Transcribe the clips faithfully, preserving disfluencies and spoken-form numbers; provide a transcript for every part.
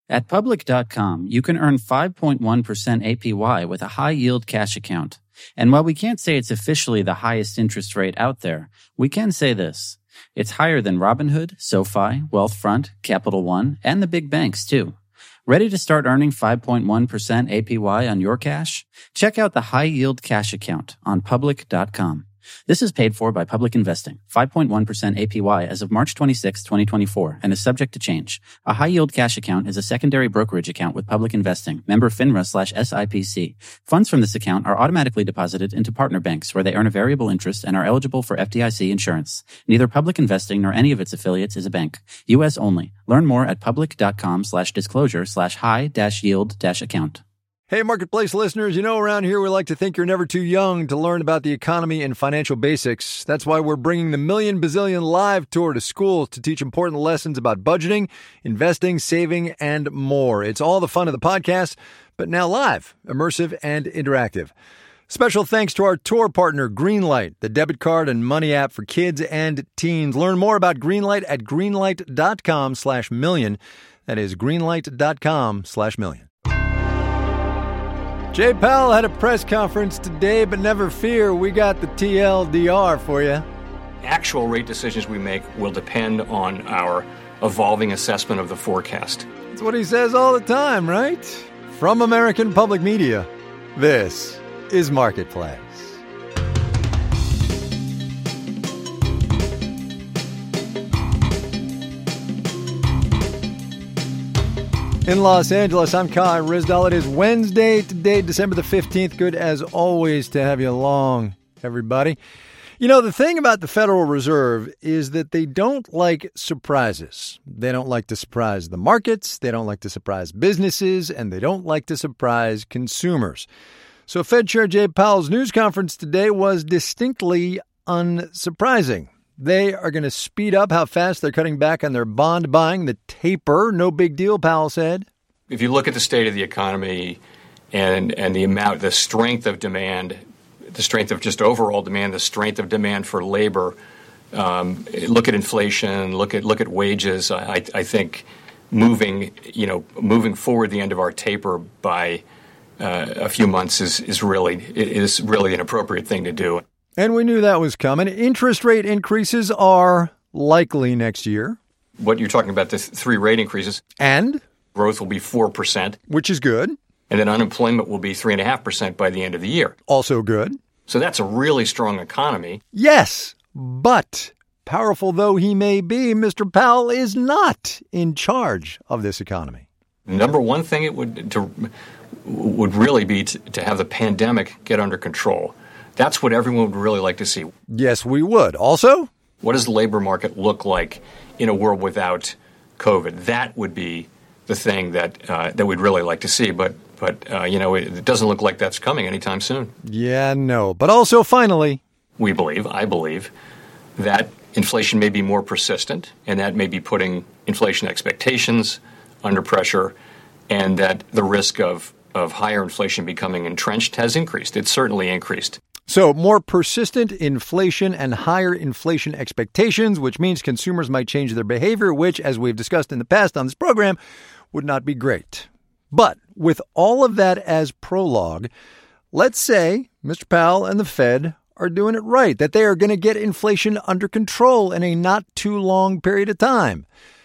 At Public dot com, you can earn five point one percent A P Y with a high-yield cash account. And while we can't say it's officially the highest interest rate out there, we can say this. It's higher than Robinhood, SoFi, Wealthfront, Capital One, and the big banks, too. Ready to start earning five point one percent A P Y on your cash? Check out the high-yield cash account on Public dot com. This is paid for by Public Investing, five point one percent A P Y as of March twenty-sixth, twenty twenty-four, and is subject to change. A high-yield cash account is a secondary brokerage account with Public Investing, member FINRA slash S I P C. Funds from this account are automatically deposited into partner banks where they earn a variable interest and are eligible for F D I C insurance. Neither Public Investing nor any of its affiliates is a bank. U S only. Learn more at Public dot com slash disclosure slash high dash yield dash account. Hey, Marketplace listeners, you know around here we like to think you're never too young to learn about the economy and financial basics. That's why we're bringing the Million Bazillion Live Tour to schools to teach important lessons about budgeting, investing, saving, and more. It's all the fun of the podcast, but now live, immersive, and interactive. Special thanks to our tour partner, Greenlight, the debit card and money app for kids and teens. Learn more about Greenlight at greenlight dot com slash million. That is greenlight dot com slash million. Jay Powell had a press conference today, but never fear, we got the T L D R for you. Actual rate decisions we make will depend on our evolving assessment of the forecast. That's what he says all the time, right? From American Public Media, this is Marketplace. In Los Angeles, I'm Kai Ryssdal. It is Wednesday today, December the fifteenth. Good as always to have you along, everybody. You know, the thing about the Federal Reserve is that they don't like surprises. They don't like to surprise the markets, they don't like to surprise businesses, and they don't like to surprise consumers. So Fed Chair Jay Powell's news conference today was distinctly unsurprising. They are going to speed up how fast they're cutting back on their bond buying, the taper. No big deal, Powell said. If you look at the state of the economy and and the amount, the strength of demand, the strength of just overall demand, the strength of demand for labor, um, look at inflation, look at look at wages. I, I think moving, you know, moving forward the end of our taper by uh, a few months is is really is really an appropriate thing to do. And we knew that was coming. Interest rate increases are likely next year. What you're talking about, the th- three rate increases. And? Growth will be four percent. Which is good. And then unemployment will be three point five percent by the end of the year. Also good. So that's a really strong economy. Yes, but powerful though he may be, Mister Powell is not in charge of this economy. Number one thing it would to, would really be to, to have the pandemic get under control. That's what everyone would really like to see. Yes, we would. Also, what does the labor market look like in a world without COVID? That would be the thing that uh, that we'd really like to see. But, but uh, you know, it, it doesn't look like that's coming anytime soon. Yeah, no. But also, finally, we believe, I believe, that inflation may be more persistent, and that may be putting inflation expectations under pressure, and that the risk of, of higher inflation becoming entrenched has increased. It's certainly increased. So more persistent inflation and higher inflation expectations, which means consumers might change their behavior, which, as we've discussed in the past on this program, would not be great. But with all of that as prologue, let's say Mister Powell and the Fed are doing it right, that they are going to get inflation under control in a not too long period of time.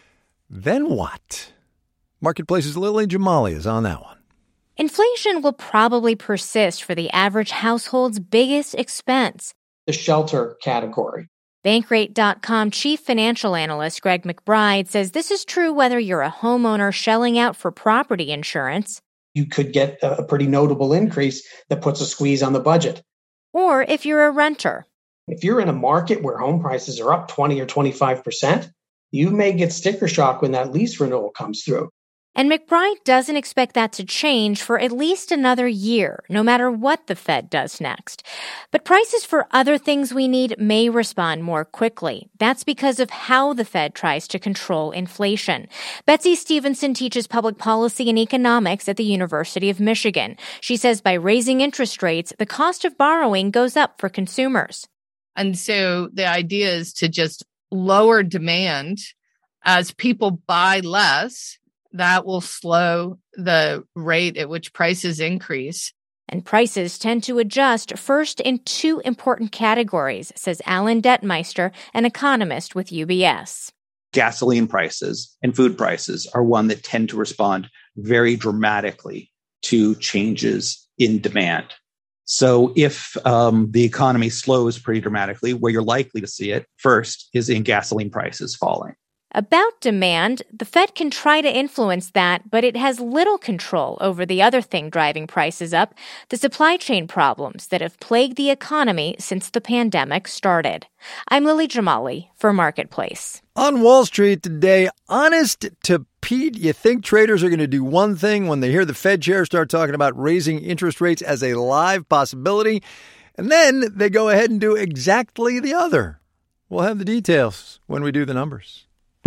Then what? Marketplace's Lily Jamali is on that one. Inflation will probably persist for the average household's biggest expense, the shelter category. Bankrate dot com chief financial analyst Greg McBride says this is true whether you're a homeowner shelling out for property insurance. You could get a pretty notable increase that puts a squeeze on the budget. Or if you're a renter. If you're in a market where home prices are up twenty or twenty-five percent, you may get sticker shock when that lease renewal comes through. And McBride doesn't expect that to change for at least another year, no matter what the Fed does next. But prices for other things we need may respond more quickly. That's because of how the Fed tries to control inflation. Betsy Stevenson teaches public policy and economics at the University of Michigan. She says by raising interest rates, the cost of borrowing goes up for consumers. And so the idea is to just lower demand as people buy less. that will slow the rate at which prices increase. And prices tend to adjust first in two important categories, says Alan Detmeister, an economist with U B S. Gasoline prices and food prices are one that tend to respond very dramatically to changes in demand. So if um, the economy slows pretty dramatically, where you're likely to see it first is in gasoline prices falling. About demand, the Fed can try to influence that, but it has little control over the other thing driving prices up, the supply chain problems that have plagued the economy since the pandemic started. I'm Lily Jamali for Marketplace. On Wall Street today, honest to Pete, you think traders are going to do one thing when they hear the Fed chair start talking about raising interest rates as a live possibility, and then they go ahead and do exactly the other. We'll have the details when we do the numbers.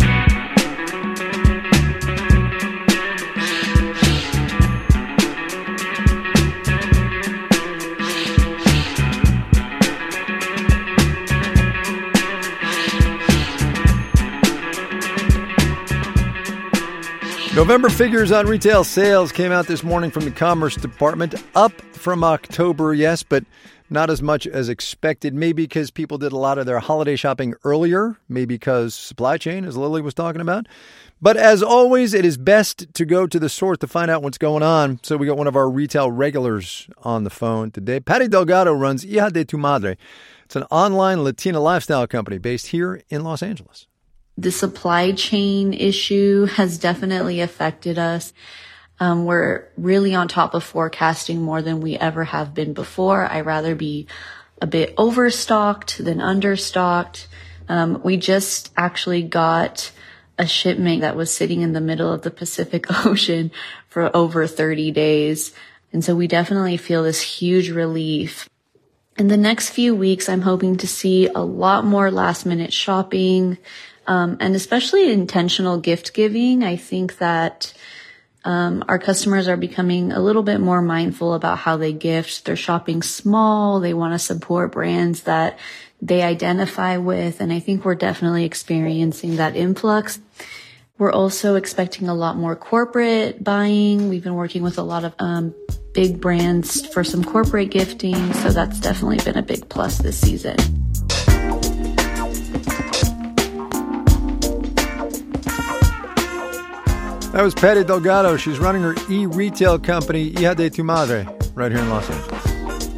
November figures on retail sales came out this morning from the Commerce Department, up from October, yes, but not as much as expected. Maybe because people did a lot of their holiday shopping earlier, maybe because supply chain, as Lily was talking about. But as always, it is best to go to the source to find out what's going on. So we got one of our retail regulars on the phone today. Patty Delgado runs Hija de Tu Madre. It's an online Latina lifestyle company based here in Los Angeles. The supply chain issue has definitely affected us. Um, we're really on top of forecasting more than we ever have been before. I'd rather be a bit overstocked than understocked. Um, we just actually got a shipment that was sitting in the middle of the Pacific Ocean for over thirty days. And so we definitely feel this huge relief. In the next few weeks, I'm hoping to see a lot more last minute shopping. Um, and especially intentional gift giving. I think that um, our customers are becoming a little bit more mindful about how they gift. They're shopping small. They want to support brands that they identify with. And I think we're definitely experiencing that influx. We're also expecting a lot more corporate buying. We've been working with a lot of um, big brands for some corporate gifting. So that's definitely been a big plus this season. That was Patty Delgado. She's running her e-retail company, Hija de Tu Madre, right here in Los Angeles.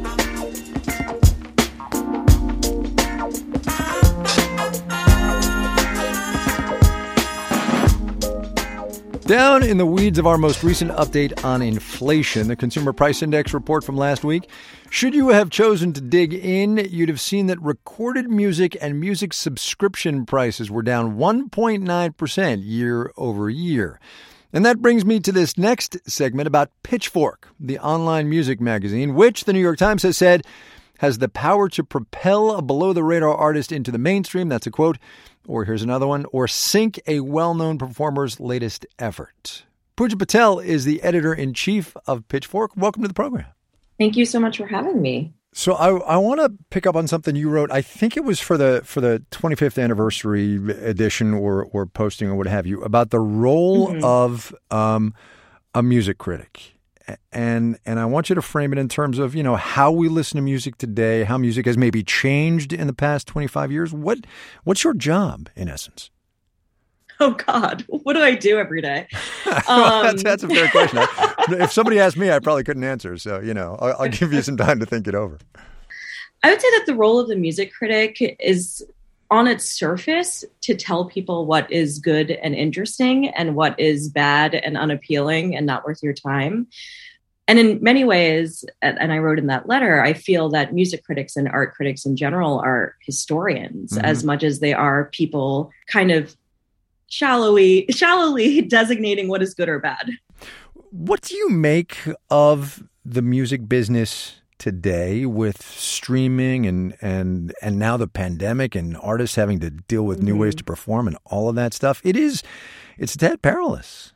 Down in the weeds of our most recent update on inflation, the Consumer Price Index report from last week. Should you have chosen to dig in, you'd have seen that recorded music and music subscription prices were down one point nine percent year over year. And that brings me to this next segment about Pitchfork, the online music magazine, which the New York Times has said has the power to propel a below-the-radar artist into the mainstream. That's a quote. Or here's another one. Or sink a well-known performer's latest effort. Pooja Patel is the editor-in-chief of Pitchfork. Welcome to the program. Thank you so much for having me. So I, I want to pick up on something you wrote. I think it was for the for the twenty-fifth anniversary edition or or posting or what have you about the role mm-hmm. of um, a music critic. And and I want you to frame it in terms of, you know, how we listen to music today, how music has maybe changed in the past twenty-five years. What what's your job in essence? Oh, God, what do I do every day? well, that's, that's a fair question. If somebody asked me, I probably couldn't answer. So, you know, I'll, I'll give you some time to think it over. I would say that the role of the music critic is on its surface to tell people what is good and interesting and what is bad and unappealing and not worth your time. And in many ways, and I wrote in that letter, I feel that music critics and art critics in general are historians mm-hmm. as much as they are people kind of shallowly, shallowly designating what is good or bad. What do you make of the music business today with streaming and and and now the pandemic and artists having to deal with new mm-hmm. ways to perform and all of that stuff? It is, it's a tad perilous.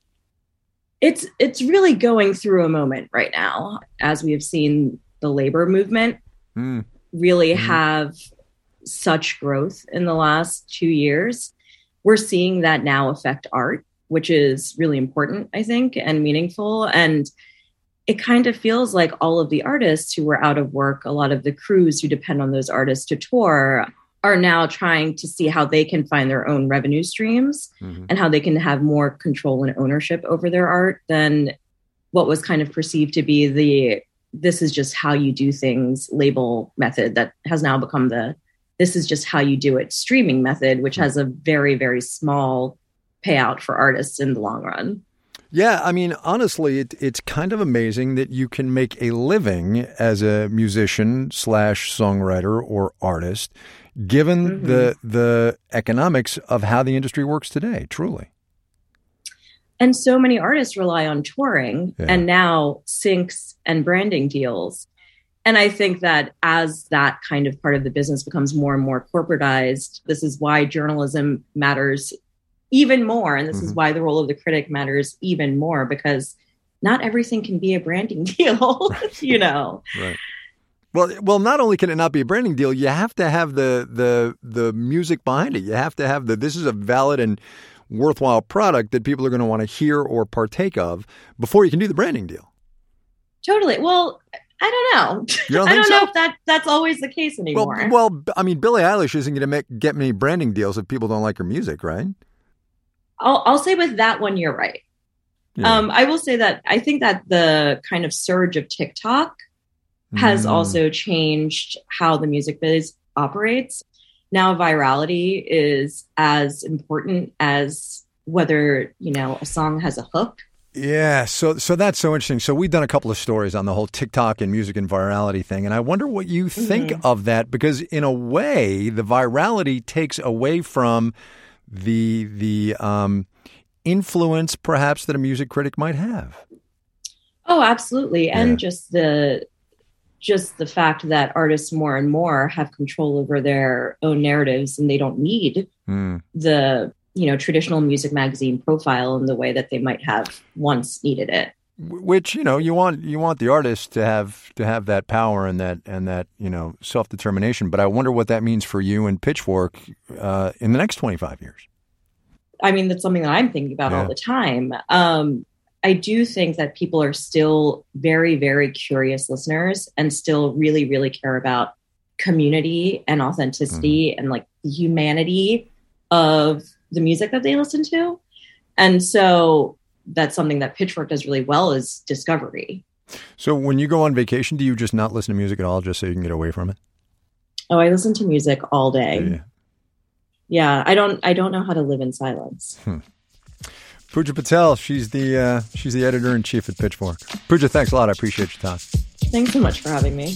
It's it's really going through a moment right now, as we have seen the labor movement mm. really mm-hmm. have such growth in the last two years. We're seeing that now affect art. which is really important, I think, and meaningful. And it kind of feels like all of the artists who were out of work, a lot of the crews who depend on those artists to tour, are now trying to see how they can find their own revenue streams mm-hmm. and how they can have more control and ownership over their art than what was kind of perceived to be the this is just how you do things label method that has now become the this is just how you do it streaming method, which has a very, very small payout for artists in the long run. Yeah, I mean, honestly, it, it's kind of amazing that you can make a living as a musician slash songwriter or artist, given mm-hmm. the the economics of how the industry works today, truly. And so many artists rely on touring yeah. and now syncs and branding deals. And I think that as that kind of part of the business becomes more and more corporatized, this is why journalism matters even more. And this mm-hmm. is why the role of the critic matters even more, because not everything can be a branding deal, right. you know? Right. Well, well, not only can it not be a branding deal, you have to have the the the music behind it. You have to have the, this is a valid and worthwhile product that people are going to want to hear or partake of before you can do the branding deal. Totally. Well, I don't know. You don't I think don't so? know if that that's always the case anymore. Well, well, I mean, Billie Eilish isn't going to make get many branding deals if people don't like her music, right? I'll, I'll say with that one, you're right. Yeah. Um, I will say that I think that the kind of surge of TikTok has mm. also changed how the music biz operates. Now, virality is as important as whether, you know, a song has a hook. Yeah, so so that's so interesting. So we've done a couple of stories on the whole TikTok and music and virality thing, and I wonder what you think mm-hmm. of that, because in a way, the virality takes away from the the um, influence, perhaps, that a music critic might have. Oh, absolutely, yeah. and just the just the fact that artists more and more have control over their own narratives, and they don't need mm. the you know, traditional music magazine profile in the way that they might have once needed it. Which, you know, you want you want the artist to have to have that power and that and that, you know, self-determination. But I wonder what that means for you and Pitchfork uh, in the next twenty-five years. I mean, that's something that I'm thinking about yeah. all the time. Um, I do think that people are still very, very curious listeners and still really, really care about community and authenticity mm-hmm. and like the humanity of the music that they listen to. And so that's something that Pitchfork does really well, is discovery. So when you go on vacation, do you just not listen to music at all just so you can get away from it? Oh, I listen to music all day. Yeah, yeah I don't I don't know how to live in silence. Hmm. Pooja Patel, she's the uh, she's the editor-in-chief at Pitchfork. Pooja, thanks a lot. I appreciate your time. Thanks so much for having me.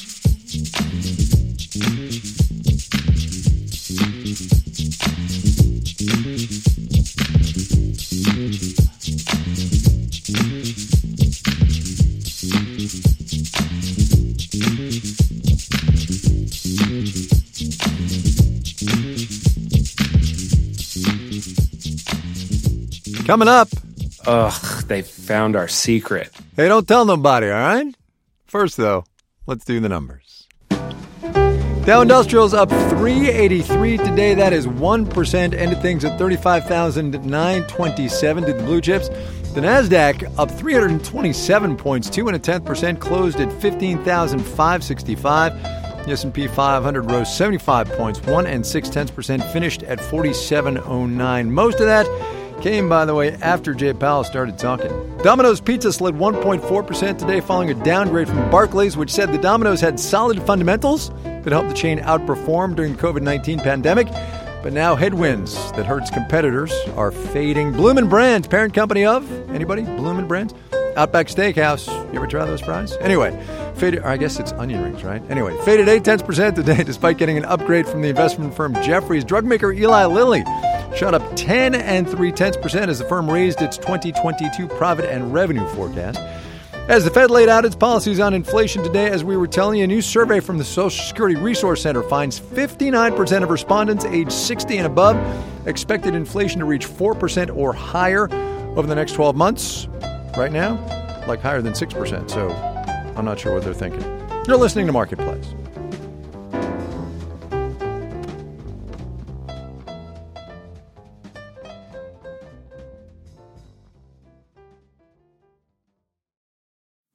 Coming up. Ugh, they found our secret. Hey, don't tell nobody, all right? First, though, let's do the numbers. Dow Industrial's up three eighty-three today. That is one percent. Ended things at thirty-five thousand nine hundred twenty-seven. Did the blue chips. The NASDAQ up three hundred twenty-seven points, two and a tenth percent, closed at fifteen thousand five hundred sixty-five. The S and P five hundred rose seventy-five points, one and six tenths percent, finished at forty-seven oh nine. Most of that came, by the way, after Jay Powell started talking. Domino's Pizza slid one point four percent today following a downgrade from Barclays, which said the Domino's had solid fundamentals that helped the chain outperform during the covid nineteen pandemic. But now headwinds that hurts competitors are fading. Bloomin' Brands, parent company of, anybody? Bloomin' Brands? Outback Steakhouse. You ever try those fries? Anyway, faded, or I guess it's onion rings, right? Anyway, faded eight tenths percent today despite getting an upgrade from the investment firm Jefferies. Drug maker Eli Lilly shot up ten and three tenths percent as the firm raised its twenty twenty-two profit and revenue forecast. As the Fed laid out its policies on inflation today, as we were telling you, a new survey from the Social Security Resource Center finds fifty-nine percent of respondents aged sixty and above expected inflation to reach four percent or higher over the next twelve months. Right now, like higher than six percent. So I'm not sure what they're thinking. You're listening to Marketplace.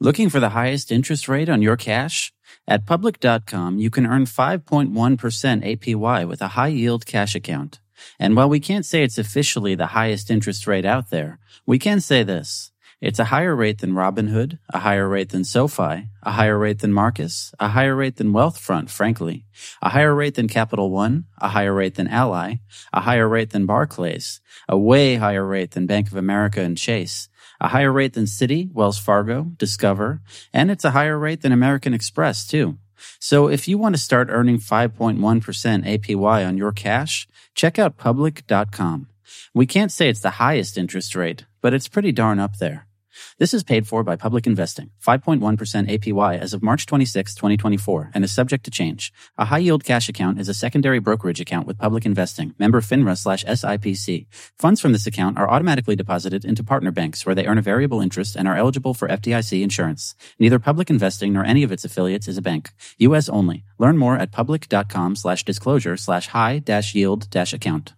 Looking for the highest interest rate on your cash? At Public dot com, you can earn five point one percent A P Y with a high-yield cash account. And while we can't say it's officially the highest interest rate out there, we can say this. It's a higher rate than Robinhood, a higher rate than SoFi, a higher rate than Marcus, a higher rate than Wealthfront, frankly, a higher rate than Capital One, a higher rate than Ally, a higher rate than Barclays, a way higher rate than Bank of America and Chase, a higher rate than Citi, Wells Fargo, Discover, and it's a higher rate than American Express, too. So if you want to start earning five point one percent A P Y on your cash, check out Public dot com. We can't say it's the highest interest rate, but it's pretty darn up there. This is paid for by Public Investing, five point one percent A P Y as of March twenty-sixth, twenty twenty-four, and is subject to change. A high-yield cash account is a secondary brokerage account with Public Investing, member FINRA slash S I P C. Funds from this account are automatically deposited into partner banks where they earn a variable interest and are eligible for F D I C insurance. Neither Public Investing nor any of its affiliates is a bank. U S only. Learn more at Public dot com slash disclosure slash high dash yield dash account.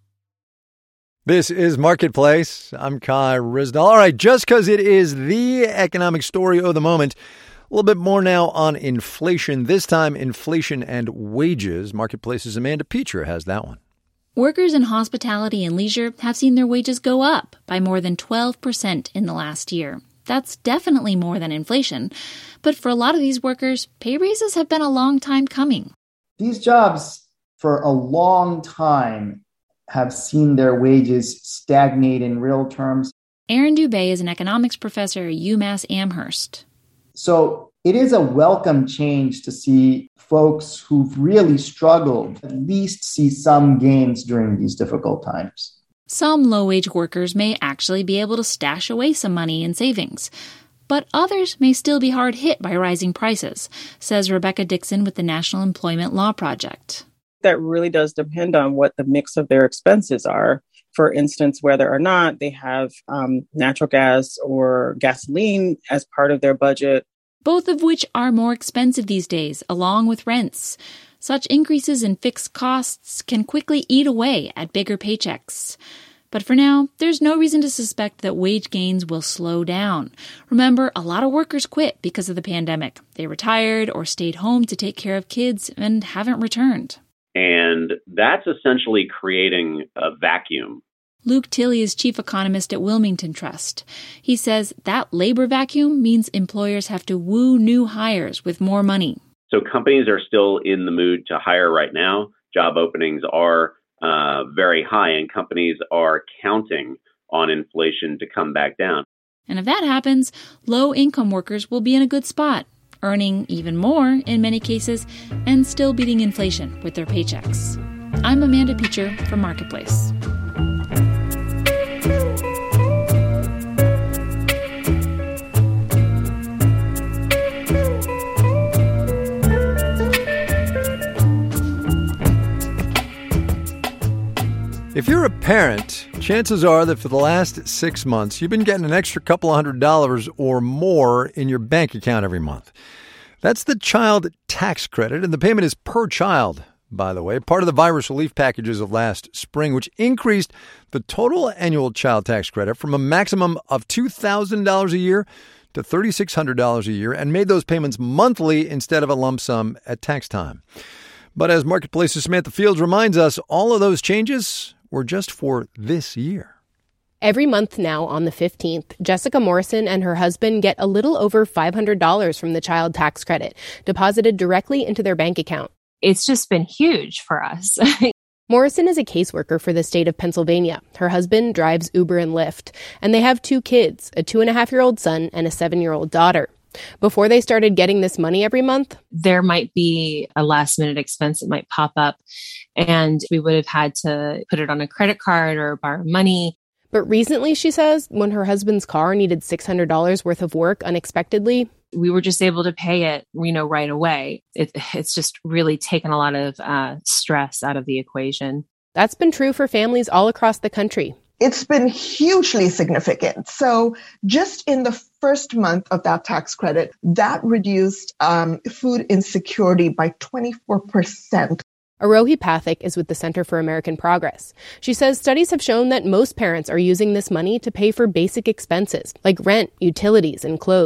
This is Marketplace. I'm Kai Ryssdal. All right, just because it is the economic story of the moment, a little bit more now on inflation. This time, inflation and wages. Marketplace's Amanda Peacher has that one. Workers in hospitality and leisure have seen their wages go up by more than twelve percent in the last year. That's definitely more than inflation. But for a lot of these workers, pay raises have been a long time coming. These jobs, for a long time, have seen their wages stagnate in real terms. Aaron Dubé is an economics professor at UMass Amherst. So it is a welcome change to see folks who've really struggled at least see some gains during these difficult times. Some low-wage workers may actually be able to stash away some money in savings. But others may still be hard hit by rising prices, says Rebecca Dixon with the National Employment Law Project. That really does depend on what the mix of their expenses are. For instance, whether or not they have um, natural gas or gasoline as part of their budget. Both of which are more expensive these days, along with rents. Such increases in fixed costs can quickly eat away at bigger paychecks. But for now, there's no reason to suspect that wage gains will slow down. Remember, a lot of workers quit because of the pandemic. They retired or stayed home to take care of kids and haven't returned. And that's essentially creating a vacuum. Luke Tilley is chief economist at Wilmington Trust. He says that labor vacuum means employers have to woo new hires with more money. So companies are still in the mood to hire right now. Job openings are uh, very high, and companies are counting on inflation to come back down. And if that happens, low-income workers will be in a good spot, earning even more in many cases, and still beating inflation with their paychecks. I'm Amanda Peacher for Marketplace. If you're a parent, chances are that for the last six months, you've been getting an extra couple of hundred dollars or more in your bank account every month. That's the child tax credit, and the payment is per child, by the way, part of the virus relief packages of last spring, which increased the total annual child tax credit from a maximum of two thousand dollars a year to three thousand six hundred dollars a year and made those payments monthly instead of a lump sum at tax time. But as Marketplace's Samantha Fields reminds us, all of those changes were just for this year. Every month now on the fifteenth, Jessica Morrison and her husband get a little over five hundred dollars from the child tax credit, deposited directly into their bank account. It's just been huge for us. Morrison is a caseworker for the state of Pennsylvania. Her husband drives Uber and Lyft, and they have two kids, a two-and-a-half-year-old son and a seven-year-old daughter. Before they started getting this money every month, there might be a last minute expense that might pop up, and we would have had to put it on a credit card or borrow money. But recently, she says, when her husband's car needed six hundred dollars worth of work unexpectedly, we were just able to pay it, you know, right away. It, it's just really taken a lot of uh, stress out of the equation. That's been true for families all across the country. It's been hugely significant. So just in the first month of that tax credit, that reduced um, food insecurity by twenty-four percent. Arohi Pathak is with the Center for American Progress. She says studies have shown that most parents are using this money to pay for basic expenses like rent, utilities, and clothes.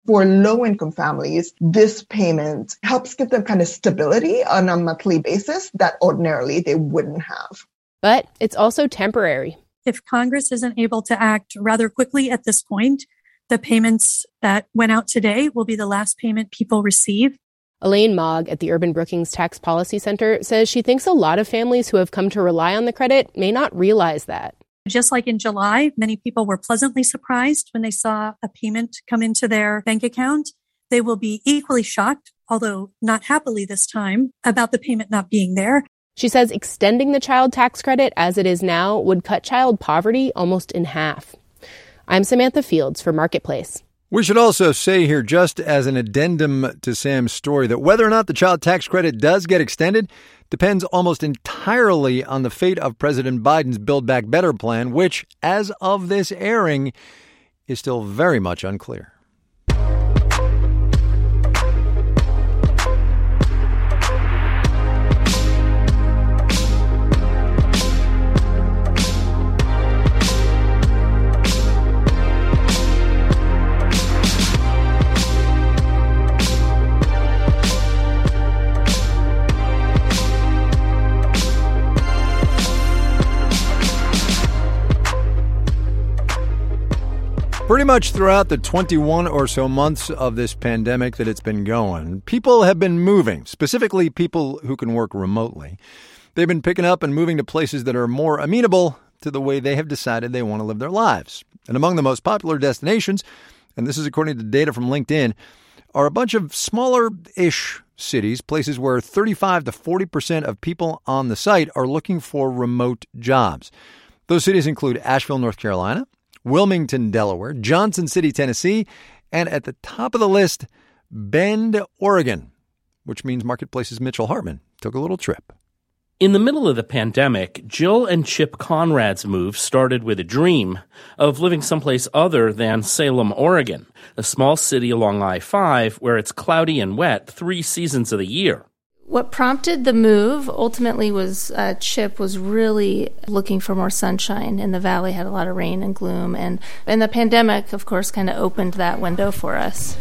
For low-income families, this payment helps give them kind of stability on a monthly basis that ordinarily they wouldn't have. But it's also temporary. If Congress isn't able to act rather quickly at this point, the payments that went out today will be the last payment people receive. Elaine Mogg at the Urban Brookings Tax Policy Center says she thinks a lot of families who have come to rely on the credit may not realize that. Just like in July, many people were pleasantly surprised when they saw a payment come into their bank account. They will be equally shocked, although not happily this time, about the payment not being there. She says extending the child tax credit as it is now would cut child poverty almost in half. I'm Samantha Fields for Marketplace. We should also say here, just as an addendum to Sam's story, that whether or not the child tax credit does get extended depends almost entirely on the fate of President Biden's Build Back Better plan, which, as of this airing, is still very much unclear. Pretty much throughout the twenty-one or so months of this pandemic that it's been going, people have been moving, specifically people who can work remotely. They've been picking up and moving to places that are more amenable to the way they have decided they want to live their lives. And among the most popular destinations, and this is according to data from LinkedIn, are a bunch of smaller-ish cities, places where thirty-five to forty percent of people on the site are looking for remote jobs. Those cities include Asheville, North Carolina, Wilmington, Delaware, Johnson City, Tennessee, and at the top of the list, Bend, Oregon, which means Marketplace's Mitchell Hartman took a little trip. In the middle of the pandemic, Jill and Chip Conrad's move started with a dream of living someplace other than Salem, Oregon, a small city along I five where it's cloudy and wet three seasons of the year. What prompted the move ultimately was uh, Chip was really looking for more sunshine, and the valley had a lot of rain and gloom, and, and the pandemic, of course, kind of opened that window for us.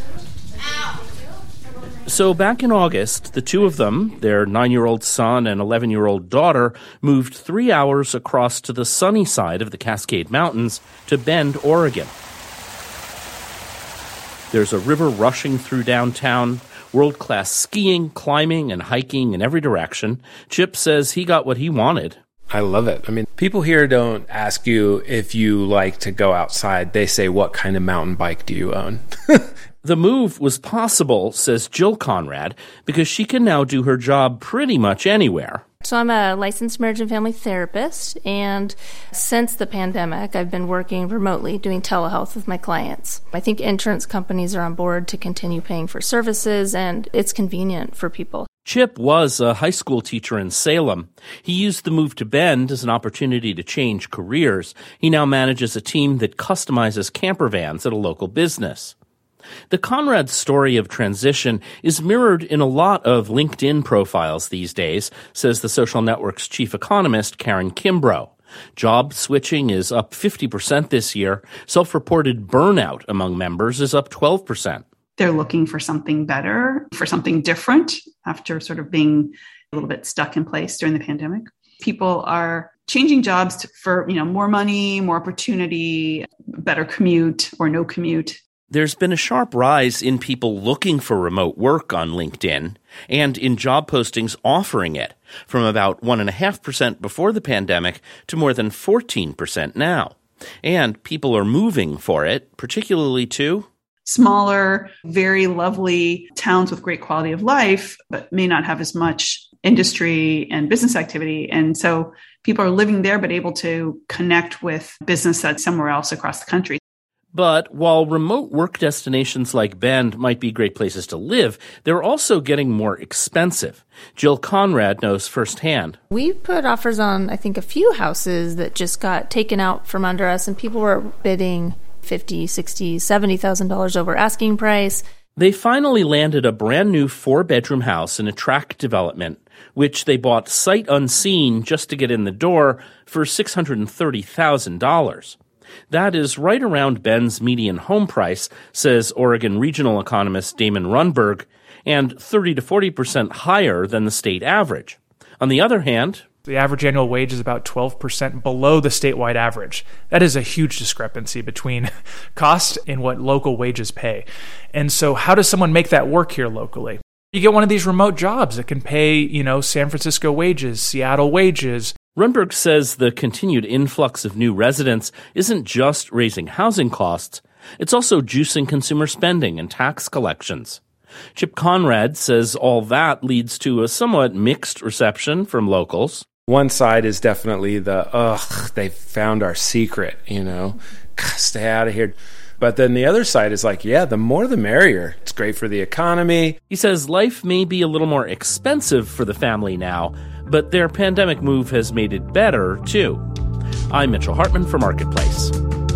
So back in August, the two of them, their nine-year-old son and eleven-year-old daughter, moved three hours across to the sunny side of the Cascade Mountains to Bend, Oregon. There's a river rushing through downtown, world-class skiing, climbing, and hiking in every direction. Chip says he got what he wanted. I love it. I mean, people here don't ask you if you like to go outside. They say, what kind of mountain bike do you own? The move was possible, says Jill Conrad, because she can now do her job pretty much anywhere. So I'm a licensed marriage and family therapist, and since the pandemic, I've been working remotely doing telehealth with my clients. I think insurance companies are on board to continue paying for services, and it's convenient for people. Chip was a high school teacher in Salem. He used the move to Bend as an opportunity to change careers. He now manages a team that customizes camper vans at a local business. The Conrad story of transition is mirrored in a lot of LinkedIn profiles these days, says the social network's chief economist, Karen Kimbrough. Job switching is up fifty percent this year. Self-reported burnout among members is up twelve percent. They're looking for something better, for something different after sort of being a little bit stuck in place during the pandemic. People are changing jobs for, you know, more money, more opportunity, better commute or no commute. There's been a sharp rise in people looking for remote work on LinkedIn and in job postings offering it, from about one point five percent before the pandemic to more than fourteen percent now. And people are moving for it, particularly to smaller, very lovely towns with great quality of life, but may not have as much industry and business activity. And so people are living there, but able to connect with business that's somewhere else across the country. But while remote work destinations like Bend might be great places to live, they're also getting more expensive. Jill Conrad knows firsthand. We put offers on, I think, a few houses that just got taken out from under us, and people were bidding fifty thousand dollars, sixty thousand dollars, seventy thousand dollars over asking price. They finally landed a brand new four-bedroom house in a tract development, which they bought sight unseen just to get in the door for six hundred thirty thousand dollars. That is right around Bend's median home price, says Oregon regional economist Damon Runberg, and thirty to forty percent higher than the state average. On the other hand, the average annual wage is about twelve percent below the statewide average. That is a huge discrepancy between cost and what local wages pay. And so how does someone make that work here locally? You get one of these remote jobs that can pay, you know, San Francisco wages, Seattle wages. Runberg says the continued influx of new residents isn't just raising housing costs, it's also juicing consumer spending and tax collections. Chip Conrad says all that leads to a somewhat mixed reception from locals. One side is definitely the, ugh, they found our secret, you know, stay out of here. But then the other side is like, yeah, the more the merrier. It's great for the economy. He says life may be a little more expensive for the family now, but their pandemic move has made it better, too. I'm Mitchell Hartman for Marketplace.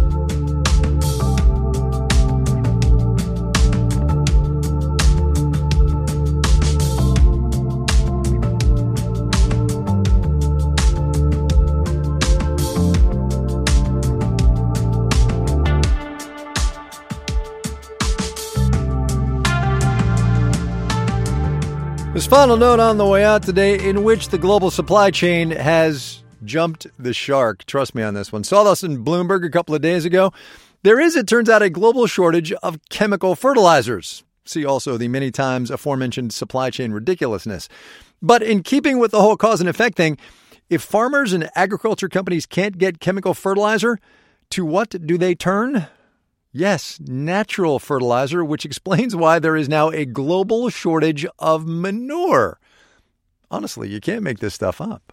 This final note on the way out today, in which the global supply chain has jumped the shark. Trust me on this one. Saw this in Bloomberg a couple of days ago. There is, it turns out, a global shortage of chemical fertilizers. See also the many times aforementioned supply chain ridiculousness. But in keeping with the whole cause and effect thing, if farmers and agriculture companies can't get chemical fertilizer, to what do they turn? Yes, natural fertilizer, which explains why there is now a global shortage of manure. Honestly, you can't make this stuff up.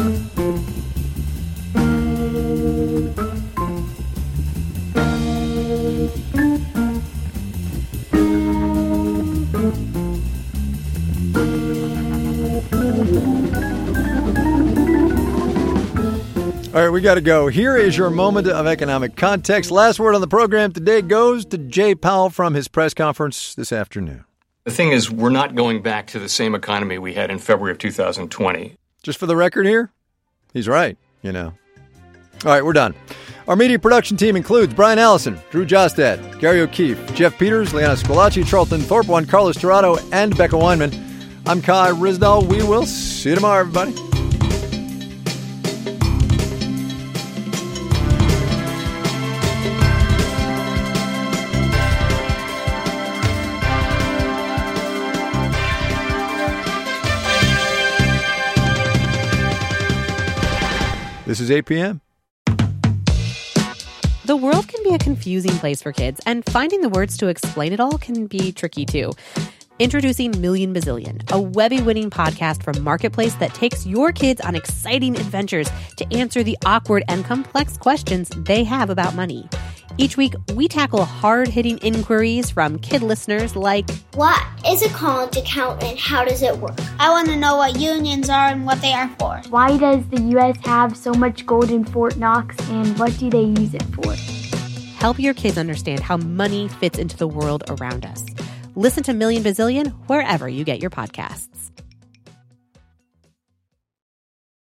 All right, we got to go. Here is your moment of economic context. Last word on the program today goes to Jay Powell from his press conference this afternoon. The thing is, we're not going back to the same economy we had in February of two thousand twenty. Just for the record here, he's right, you know. All right, we're done. Our media production team includes Brian Allison, Drew Jostad, Gary O'Keefe, Jeff Peters, Liana Scolacci, Charlton Thorpe, Juan Carlos Torado, and Becca Weinman. I'm Kai Ryssdal. We will see you tomorrow, everybody. This is eight p.m. The world can be a confusing place for kids, and finding the words to explain it all can be tricky too. Introducing Million Bazillion, a Webby-winning podcast from Marketplace that takes your kids on exciting adventures to answer the awkward and complex questions they have about money. Each week, we tackle hard-hitting inquiries from kid listeners like, what is a college account and how does it work? I want to know what unions are and what they are for. Why does the U S have so much gold in Fort Knox and what do they use it for? Help your kids understand how money fits into the world around us. Listen to Million Bazillion wherever you get your podcasts.